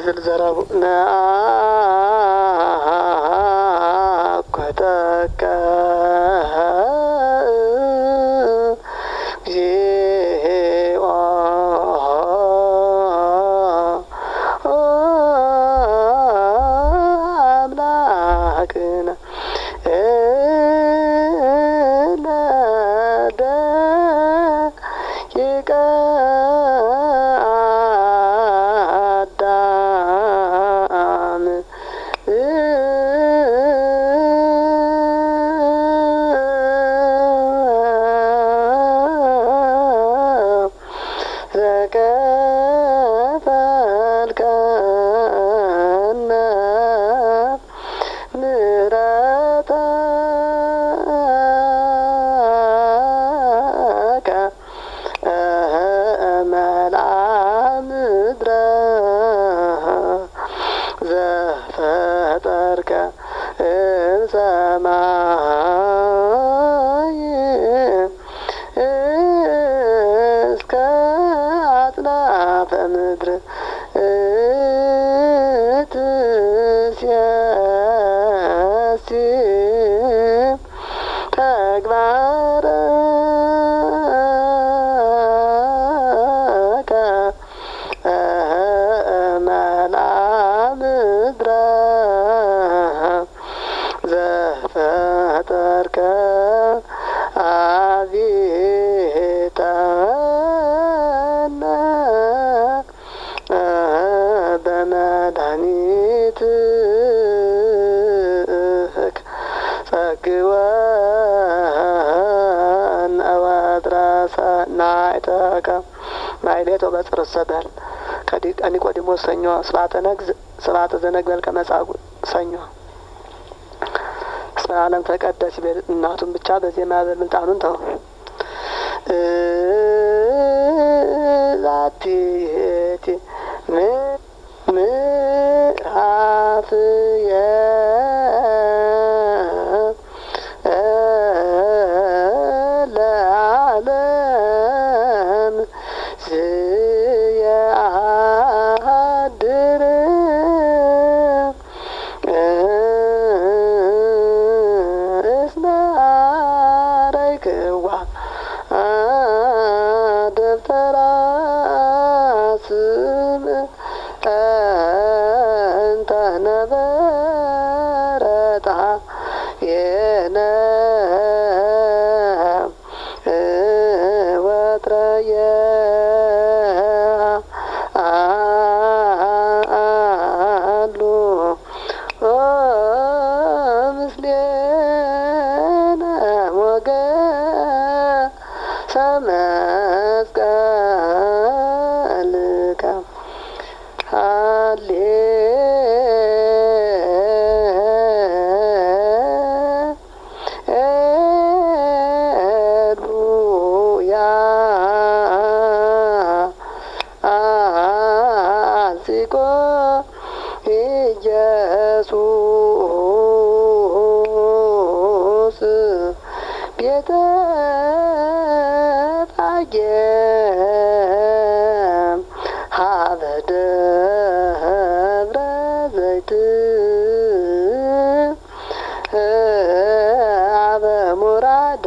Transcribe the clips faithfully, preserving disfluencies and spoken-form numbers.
እህል ዘረቡነ ኮተከ ጊዜኦ አምላክነ እለደቂቀ አዳም ዘከፈልከነ ምሕረተከ መልአ ምድረ ዘፈጠርከ እምሰማይ እስከ አጽናፈ ምድር እትሴስም ተግባረከ መልአ ምድረ ዘፈጠርከ አብሔተነ በመድኃኒትከ ጸግወነ ወትረ ሰናይተከ ማይሌቶ በጽርሰ ሰበል ከዲቀ ኒቆዲሞስ ሰኞ ስብሐተ ነግዝ ስብሐተ ዘነግበል ከመጻጉዕ ሰኞ እስመ ዓለም ተቀደስ ቤት እናቱን ብቻ በዜማ በምልጣኑን ተው ዛቲ ሄቲ ምዕራፍየ ለዓለም ዝየአድር እስመ አረይክዋ ደብተራ ስም እንተ ነበረታ የነ ወትረየ አሉ ምስሌነ ሞገሰ መስቀልከ ሃሌሉያ አንሲቆ ኢየሱስ ቤተ ፋጌም ሀበ ደብረ ዘይት አበ ሙራደ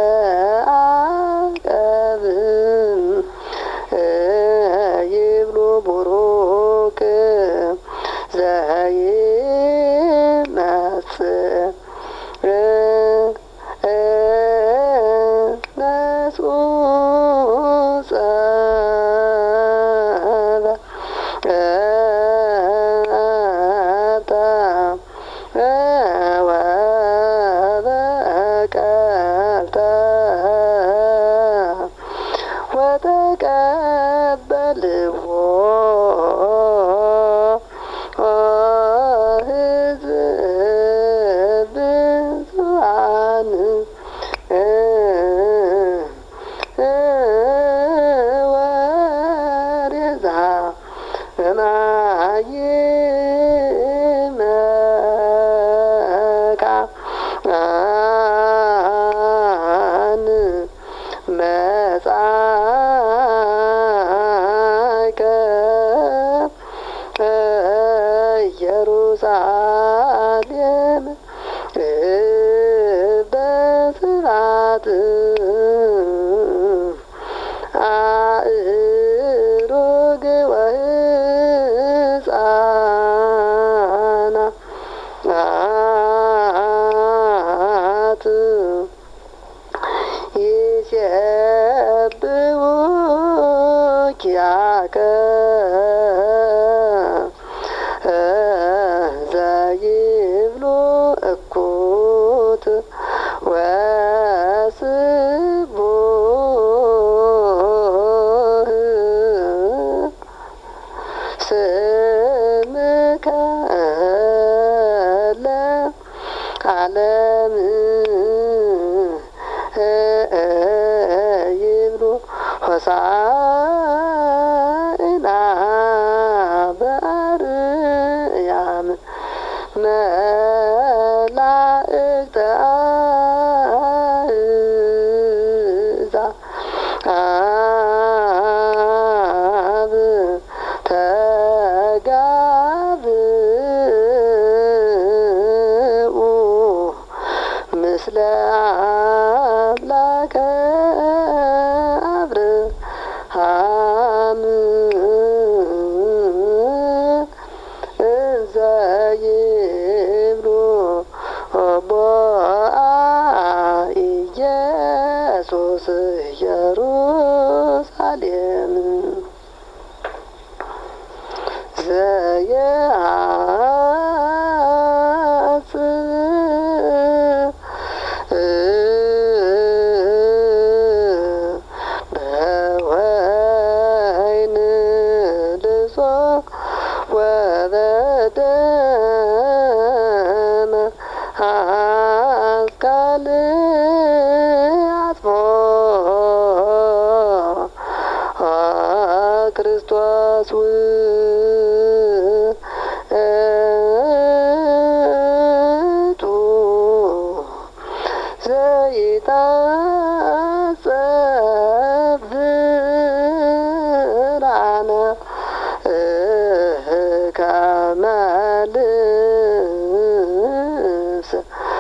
አቀብ ይብሉ ቡሩክ ዘይመጽእ ነስኡ ጸበ ወበቀልተ ወተቀበልዎ ሕዝብ ብዙኃን ወሬዛ እማይመቃ አን መጻእከ ስምከ ለዓለም ይብሉ ሆሳዕና በአርያም መላእክተ አሕዛብ ተጋብኡ ምስለ አምላከ አብርሃም እንዘ ይብሉ ቦአ ኢየሱስ ኢየሩሳሌም ዘየአጽእ በወይን ልሶ ወበደመ አስካል አጥፎ ክርስቶስ ውእቱ ዘይታጸብ ብርሃነ ከመ ልብስ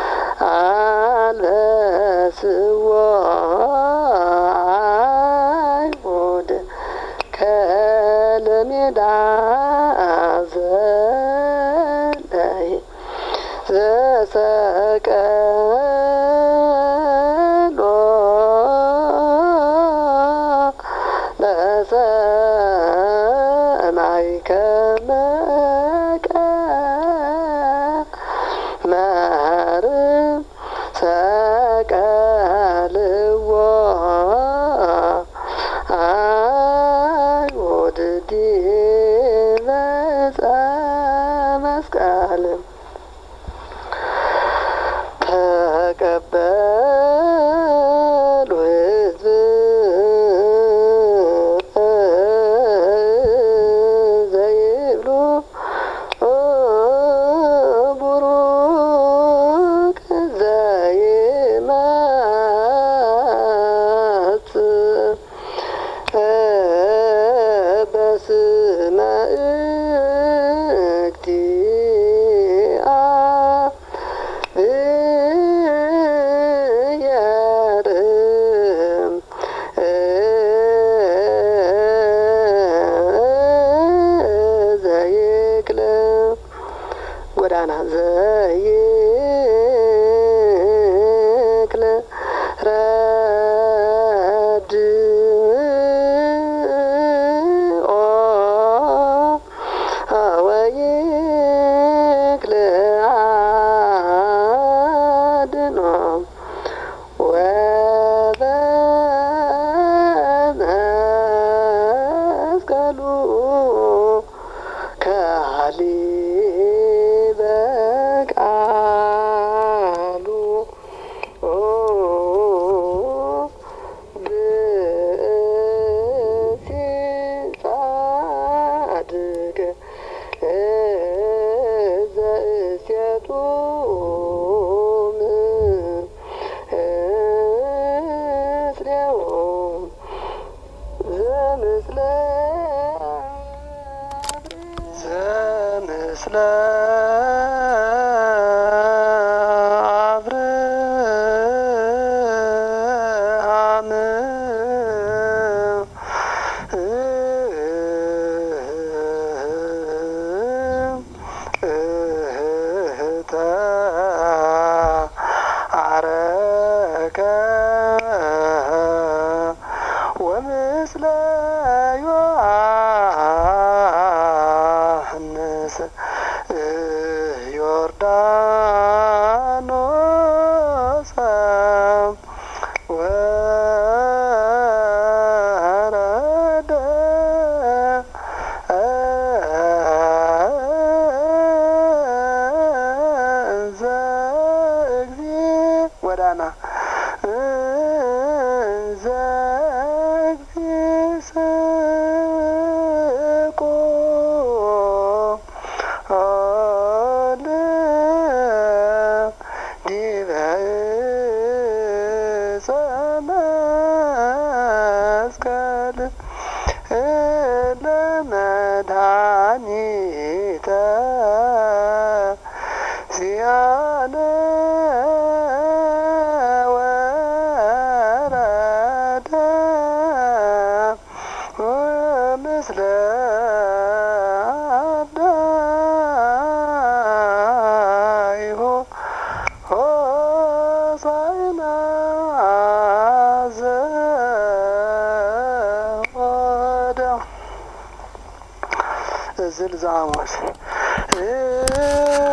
አልበስዎ አይሁድ ከለሜዳ ዘለይ ዘሰቀሎ ለሰማይ ከመ ቀመር ሰቀልዎ አይሁድ ዲበ ዕፀ መስቀል ተቀበሉ ሕዝብ ዘይብሉ ቡሩክ ዘይመጽእ በስመ እግዚአብሔር ዘይክለ ጎዳና ዘይክለ ረድኦ ወይክለ አድኖ ወበመስቀሉ ካሊ በቃሉ ብእሲ ጻድቅ ዘእሴቱ ምስሌው ዘምስለ ዘምስለ አብርሃም ተአረከ ወምስለ ዮሐንስ ምስጋና ዘግሰቆ አለ ዲበ ዕፀ መስቀል ለመድኃኒተ ዚአነ ወረደ ምስለ አርዳኢሁ ሆሳዕና ዘወደ እዝል ዘሐሙስ